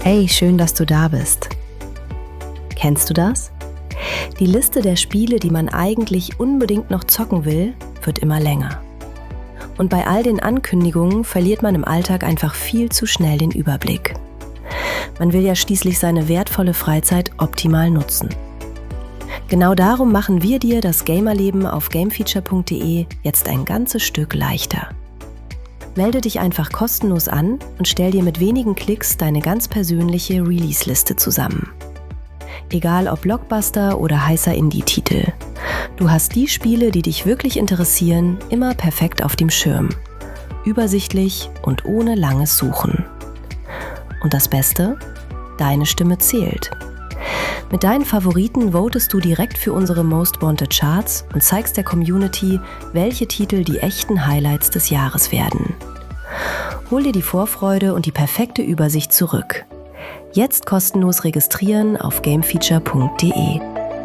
Hey, schön, dass du da bist. Kennst du das? Die Liste der Spiele, die man eigentlich unbedingt noch zocken will, wird immer länger. Und bei all den Ankündigungen verliert man im Alltag einfach viel zu schnell den Überblick. Man will ja schließlich seine wertvolle Freizeit optimal nutzen. Genau darum machen wir dir das Gamerleben auf gamefeature.de jetzt ein ganzes Stück leichter. Melde dich einfach kostenlos an und stell dir mit wenigen Klicks deine ganz persönliche Release-Liste zusammen. Egal ob Blockbuster oder heißer Indie-Titel. Du hast die Spiele, die dich wirklich interessieren, immer perfekt auf dem Schirm. Übersichtlich und ohne langes Suchen. Und das Beste? Deine Stimme zählt. Mit deinen Favoriten votest du direkt für unsere Most Wanted Charts und zeigst der Community, welche Titel die echten Highlights des Jahres werden. Hol dir die Vorfreude und die perfekte Übersicht zurück. Jetzt kostenlos registrieren auf gamefeature.de.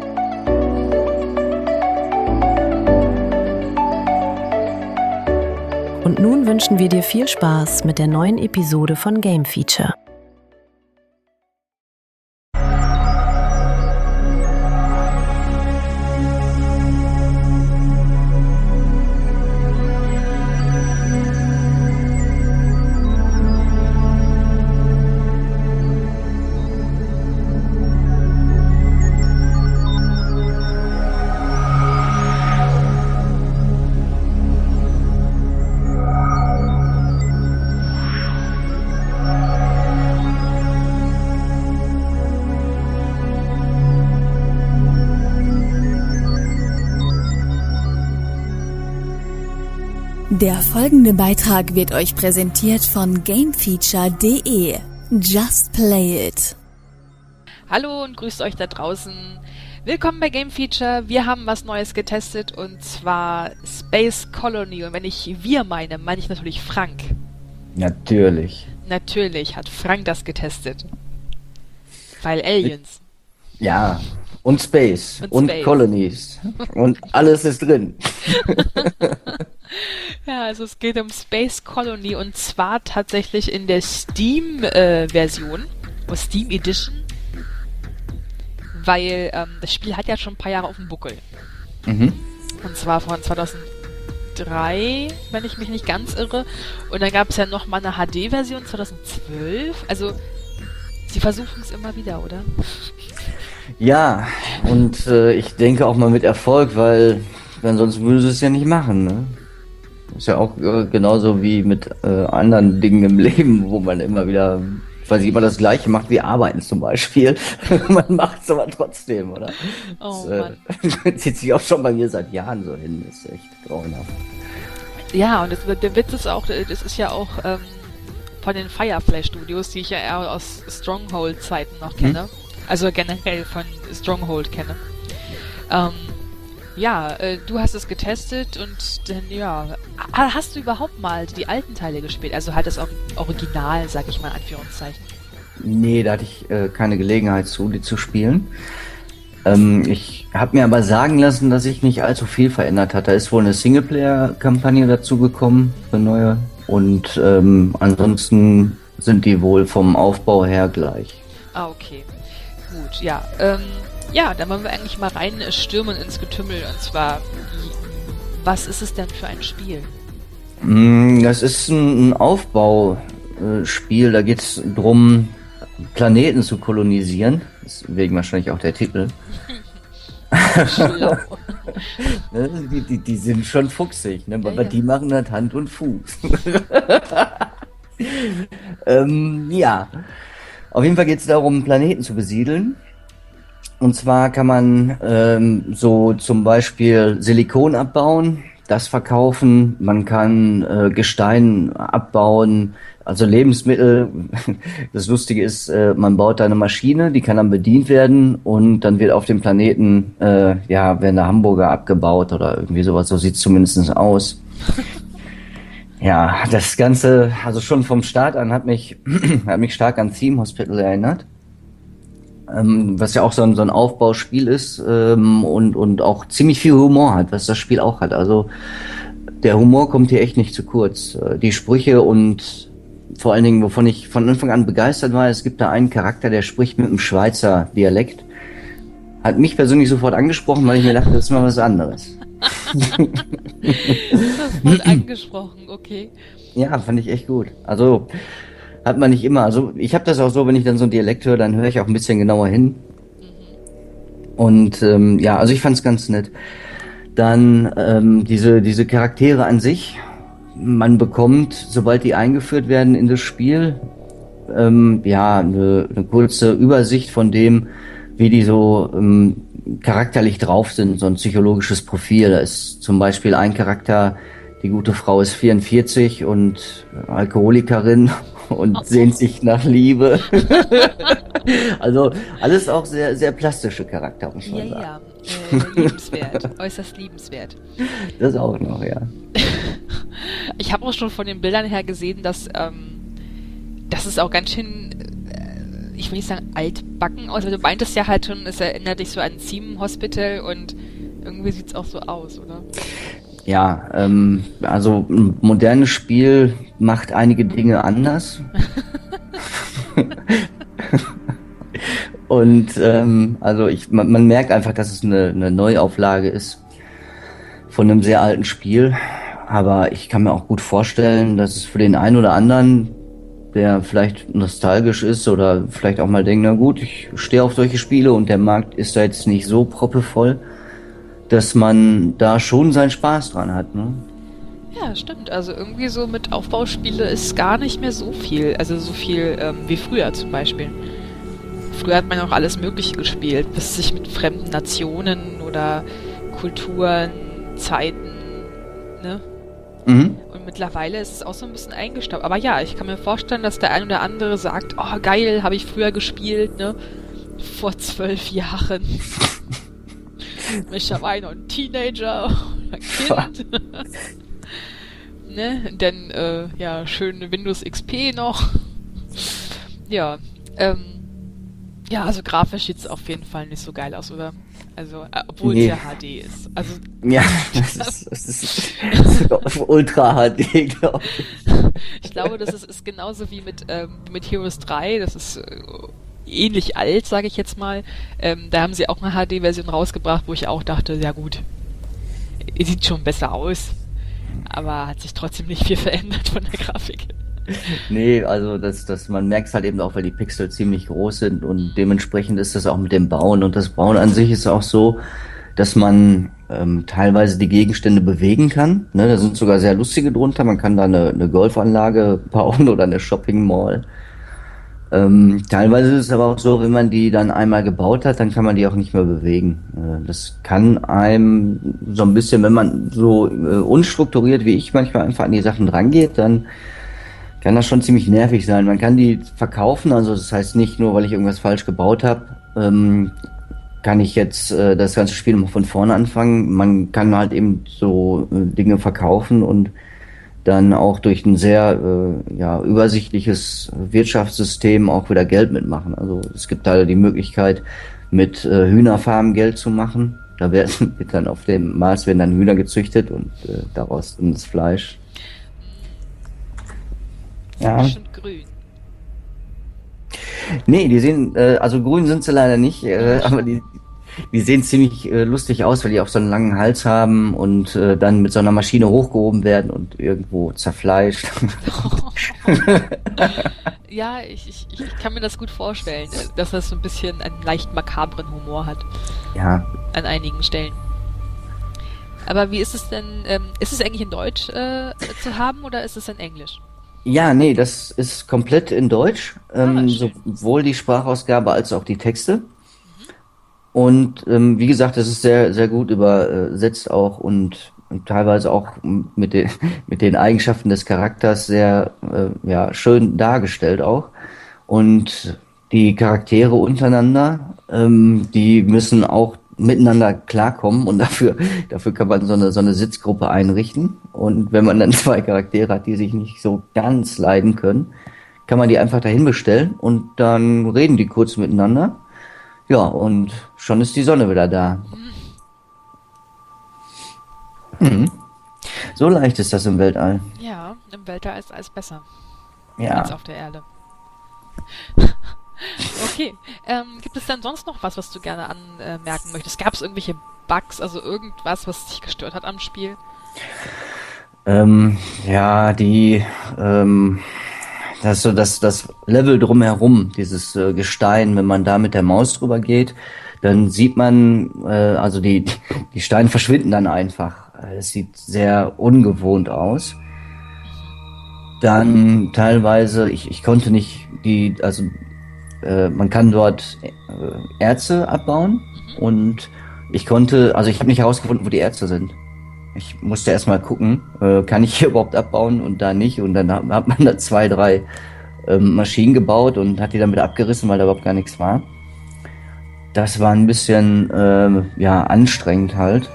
Und nun wünschen wir dir viel Spaß mit der neuen Episode von Game Feature. Der folgende Beitrag wird euch präsentiert von gamefeature.de. Just play it. Hallo und grüßt euch da draußen. Willkommen bei Game Feature. Wir haben was Neues getestet und zwar Space Colony. Und wenn ich wir meine ich natürlich Frank. Natürlich. Natürlich hat Frank das getestet. Weil Aliens. Ja, und Space. Und Colonies. Und alles ist drin. Ja, also es geht um Space Colony und zwar tatsächlich in der Steam-Version, oder Steam Edition, weil das Spiel hat ja schon ein paar Jahre auf dem Buckel. Mhm. Und zwar von 2003, wenn ich mich nicht ganz irre. Und dann gab es ja noch mal eine HD-Version 2012. Also, sie versuchen es immer wieder, oder? Ja, und ich denke auch mal mit Erfolg, weil ansonsten würde sie es ja nicht machen, ne? Ist ja auch genauso wie mit anderen Dingen im Leben, wo man immer wieder, weiß ich, immer das Gleiche macht wie Arbeiten zum Beispiel. Man macht es aber trotzdem, oder? Oh das, Mann. Zieht sich auch schon bei mir seit Jahren so hin, ist echt grauenhaft. Ja, und der Witz ist auch, das ist ja auch von den Firefly Studios, die ich ja eher aus Stronghold-Zeiten noch kenne. Also generell von Stronghold kenne. Ja, du hast es getestet und dann, ja, hast du überhaupt mal die alten Teile gespielt? Also halt das Original, sag ich mal, in Anführungszeichen. Nee, da hatte ich keine Gelegenheit die zu spielen. Ich habe mir aber sagen lassen, dass sich nicht allzu viel verändert hat. Da ist wohl eine Singleplayer-Kampagne dazu gekommen, eine neue. Und ansonsten sind die wohl vom Aufbau her gleich. Ah, okay. Gut, ja. Ja, dann wollen wir eigentlich mal reinstürmen ins Getümmel. Und zwar, was ist es denn für ein Spiel? Das ist ein Aufbauspiel. Da geht es darum, Planeten zu kolonisieren. Deswegen wahrscheinlich auch der Titel. Schlau. Die sind schon fuchsig, ne? Aber ja. Die machen das Hand und Fuß. Ja, auf jeden Fall geht es darum, Planeten zu besiedeln. Und zwar kann man so zum Beispiel Silikon abbauen, das verkaufen. Man kann Gestein abbauen, also Lebensmittel. Das Lustige ist, man baut da eine Maschine, die kann dann bedient werden und dann wird auf dem Planeten, werden da Hamburger abgebaut oder irgendwie sowas. So sieht es zumindest aus. Ja, das Ganze, also schon vom Start an hat mich stark an Theme Hospital erinnert. Was ja auch so ein Aufbauspiel ist und auch ziemlich viel Humor hat, was das Spiel auch hat. Also der Humor kommt hier echt nicht zu kurz. Die Sprüche und vor allen Dingen, wovon ich von Anfang an begeistert war, es gibt da einen Charakter, der spricht mit einem Schweizer Dialekt. Hat mich persönlich sofort angesprochen, weil ich mir dachte, das ist mal was anderes. Sofort angesprochen, okay. Ja, fand ich echt gut. Also hat man nicht immer. Also ich habe das auch so, wenn ich dann so einen Dialekt höre, dann höre ich auch ein bisschen genauer hin. Und ja, also ich fand es ganz nett. Dann diese Charaktere an sich, man bekommt, sobald die eingeführt werden in das Spiel, ja, eine kurze Übersicht von dem, wie die so charakterlich drauf sind, so ein psychologisches Profil. Da ist zum Beispiel ein Charakter, die gute Frau ist 44 und Alkoholikerin und sehnt sich nach Liebe. Also alles auch sehr, sehr plastische Charakter, muss man sagen. Ja, liebenswert, äußerst liebenswert. Das auch noch, ja. Ich habe auch schon von den Bildern her gesehen, dass es auch ganz schön, ich will nicht sagen altbacken aus, aber du meintest ja halt schon, es erinnert dich so an Theme Hospital und irgendwie sieht es auch so aus, oder? Ja, also ein modernes Spiel macht einige Dinge anders. Und also man merkt einfach, dass es eine Neuauflage ist von einem sehr alten Spiel. Aber ich kann mir auch gut vorstellen, dass es für den einen oder anderen, der vielleicht nostalgisch ist oder vielleicht auch mal denkt, na gut, ich stehe auf solche Spiele und der Markt ist da jetzt nicht so proppevoll, dass man da schon seinen Spaß dran hat, ne? Ja, stimmt. Also irgendwie so mit Aufbauspiele ist gar nicht mehr so viel. Also so viel wie früher zum Beispiel. Früher hat man auch alles Mögliche gespielt, bis sich mit fremden Nationen oder Kulturen, Zeiten, ne? Mhm. Und mittlerweile ist es auch so ein bisschen eingestaubt. Aber ja, ich kann mir vorstellen, dass der ein oder andere sagt, oh geil, habe ich früher gespielt, ne? Vor 12 Jahren. Ich war noch ein Teenager oder Kind. Ne? Denn, ja, schön Windows XP noch. Ja, ja, also grafisch sieht es auf jeden Fall nicht so geil aus, oder? Also, obwohl es ja HD ist. Also, ja, das ist Ultra HD, glaube ich. Ich glaube, das ist genauso wie mit Heroes 3. Das ist ähnlich alt, sage ich jetzt mal. Da haben sie auch eine HD-Version rausgebracht, wo ich auch dachte, ja gut, sieht schon besser aus, aber hat sich trotzdem nicht viel verändert von der Grafik. Nee, also man merkt es halt eben auch, weil die Pixel ziemlich groß sind und dementsprechend ist das auch mit dem Bauen. Und das Bauen an sich ist auch so, dass man teilweise die Gegenstände bewegen kann. Ne, da sind sogar sehr lustige drunter. Man kann da eine Golfanlage bauen oder eine Shopping Mall. Teilweise ist es aber auch so, wenn man die dann einmal gebaut hat, dann kann man die auch nicht mehr bewegen. Das kann einem so ein bisschen, wenn man so unstrukturiert wie ich manchmal einfach an die Sachen drangeht, dann kann das schon ziemlich nervig sein. Man kann die verkaufen, also das heißt nicht nur, weil ich irgendwas falsch gebaut habe, kann ich jetzt das ganze Spiel nochmal von vorne anfangen. Man kann halt eben so Dinge verkaufen und dann auch durch ein sehr ja, übersichtliches Wirtschaftssystem auch wieder Geld mitmachen. Also es gibt da die Möglichkeit, mit Hühnerfarmen Geld zu machen. Da wird dann auf dem Mars werden dann Hühner gezüchtet und daraus dann das Fleisch. Ja. Bestimmt grün. Nee, die sehen, also grün sind sie leider nicht, aber die sehen ziemlich lustig aus, weil die auch so einen langen Hals haben und dann mit so einer Maschine hochgehoben werden und irgendwo zerfleischt. Ja, ich kann mir das gut vorstellen, dass das so ein bisschen einen leicht makabren Humor hat. Ja. An einigen Stellen. Aber wie ist es denn, ist es eigentlich in Deutsch zu haben oder ist es in Englisch? Ja, nee, das ist komplett in Deutsch, schön. sowohl die Sprachausgabe als auch die Texte. Und wie gesagt, es ist sehr, sehr gut übersetzt auch und teilweise auch mit den Eigenschaften des Charakters sehr ja, schön dargestellt auch. Und die Charaktere untereinander, die müssen auch miteinander klarkommen und dafür kann man so eine Sitzgruppe einrichten. Und wenn man dann zwei Charaktere hat, die sich nicht so ganz leiden können, kann man die einfach dahin bestellen und dann reden die kurz miteinander. Ja, und schon ist die Sonne wieder da. Mhm. So leicht ist das im Weltall. Ja, im Weltall ist alles besser. Ja. als auf der Erde. Okay. Gibt es dann sonst noch was du gerne anmerken möchtest? Gab es irgendwelche Bugs, also irgendwas, was dich gestört hat am Spiel? Ja, das Level drumherum, dieses Gestein, wenn man da mit der Maus drüber geht, dann sieht man, also die Steine verschwinden dann einfach. Es sieht sehr ungewohnt aus. Dann teilweise, ich konnte nicht man kann dort Erze abbauen und ich habe nicht herausgefunden, wo die Erze sind. Ich musste erstmal gucken, kann ich hier überhaupt abbauen und da nicht. Und dann hat man da 2, 3 Maschinen gebaut und hat die dann wieder abgerissen, weil da überhaupt gar nichts war. Das war ein bisschen anstrengend halt.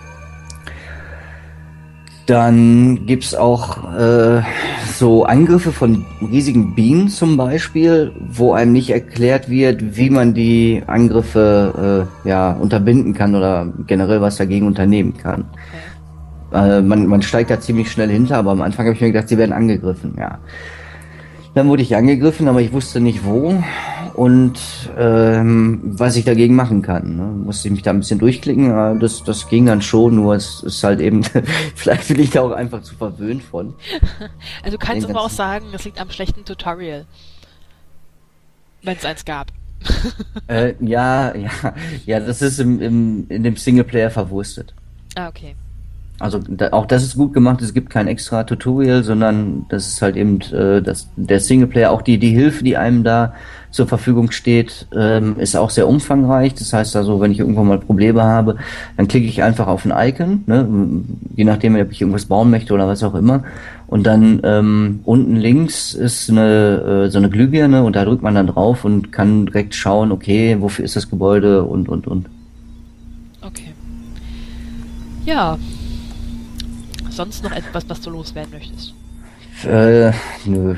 Dann gibt's auch so Angriffe von riesigen Bienen zum Beispiel, wo einem nicht erklärt wird, wie man die Angriffe unterbinden kann oder generell was dagegen unternehmen kann. Okay. Man steigt da ziemlich schnell hinter, aber am Anfang habe ich mir gedacht, sie werden angegriffen, ja. Dann wurde ich angegriffen, aber ich wusste nicht wo und was ich dagegen machen kann. Ne? Musste ich mich da ein bisschen durchklicken, aber das ging dann schon, nur es ist halt eben, vielleicht bin ich da auch einfach zu verwöhnt von. Also du kannst aber auch sagen, das liegt am schlechten Tutorial. Wenn es eins gab. Ja, das ist in dem Singleplayer verwurstet. Ah, okay. Also auch das ist gut gemacht, es gibt kein extra Tutorial, sondern das ist halt eben der Singleplayer, auch die Hilfe, die einem da zur Verfügung steht, ist auch sehr umfangreich. Das heißt also, wenn ich irgendwo mal Probleme habe, dann klicke ich einfach auf ein Icon, ne, je nachdem, ob ich irgendwas bauen möchte oder was auch immer. Und dann unten links ist so eine Glühbirne und da drückt man dann drauf und kann direkt schauen, okay, wofür ist das Gebäude und. Okay. Ja. Sonst noch etwas, was du loswerden möchtest? Nö. Nö.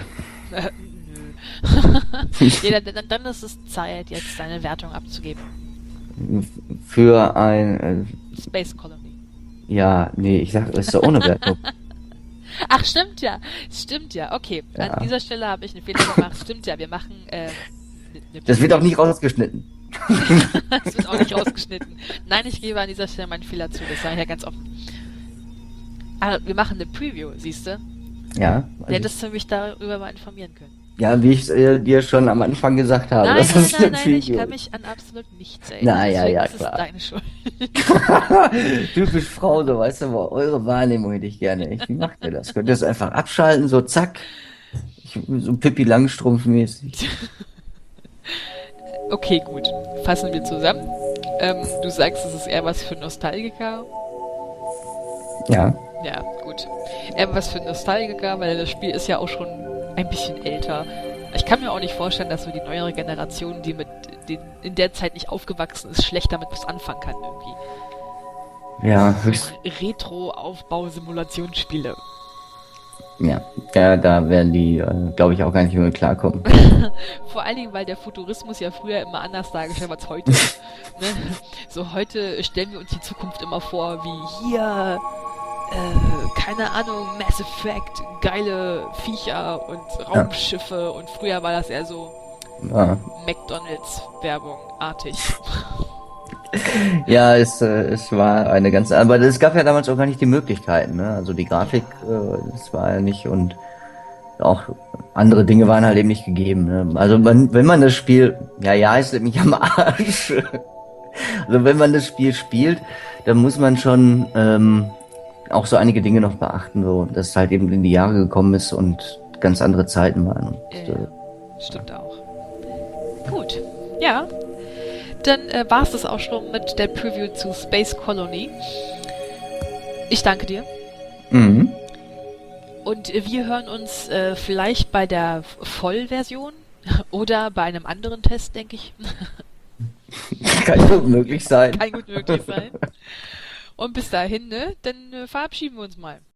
Ja, dann ist es Zeit, jetzt deine Wertung abzugeben. Für ein Space Colony. Ja, nee, ich sag, es ist doch ohne Wertung. Ach, stimmt ja. Okay, Ja. An dieser Stelle habe ich einen Fehler gemacht. Stimmt ja, wir machen... Das wird auch nicht rausgeschnitten. Das wird auch nicht rausgeschnitten. Nein, ich gebe an dieser Stelle meinen Fehler zu, das sage ich ja ganz offen. Aber wir machen eine Preview, siehst du? Ja. Du hättest du mich darüber mal informieren können. Ja, wie ich dir schon am Anfang gesagt habe. Nein, das ist eine ich Preview. kann mich an absolut nichts erinnern. Na, ja, Das ist klar. deine Schuld. Typisch Frau, so weißt du, aber eure Wahrnehmung hätte ich gerne. Wie macht ihr das? Könnt ihr das einfach abschalten, so zack? So Pippi Langstrumpf-mäßig. Okay, gut. Fassen wir zusammen. Du sagst, es ist eher was für Nostalgiker. Ja. Ja, gut. Eher was für Nostalgiker, weil das Spiel ist ja auch schon ein bisschen älter. Ich kann mir auch nicht vorstellen, dass so die neuere Generation, die mit in der Zeit nicht aufgewachsen ist, schlecht damit was anfangen kann irgendwie. Ja, So höchst. Retro-Aufbau-Simulationsspiele. Ja, da werden die, glaube ich, auch gar nicht mehr klarkommen. Vor allen Dingen, weil der Futurismus ja früher immer anders dargestellt war als heute. Ne? So heute stellen wir uns die Zukunft immer vor, wie hier, keine Ahnung, Mass Effect, geile Viecher und Raumschiffe und früher war das eher so Ja, McDonalds-Werbung-artig. ja es war eine ganz, aber es gab ja damals auch gar nicht die Möglichkeiten, ne? Also die Grafik, das war ja nicht und auch andere Dinge waren halt eben nicht gegeben, ne? Also wenn man das Spiel, ist nämlich am Arsch. Also wenn man das Spiel spielt, dann muss man schon auch so einige Dinge noch beachten, so dass es halt eben in die Jahre gekommen ist und ganz andere Zeiten waren. Und, Stimmt auch. Gut. Ja. Dann war es das auch schon mit der Preview zu Space Colony. Ich danke dir. Mhm. Und wir hören uns vielleicht bei der Vollversion oder bei einem anderen Test, denke ich. Kann gut möglich sein. Kann gut möglich sein. Und bis dahin, ne, dann verabschieden wir uns mal.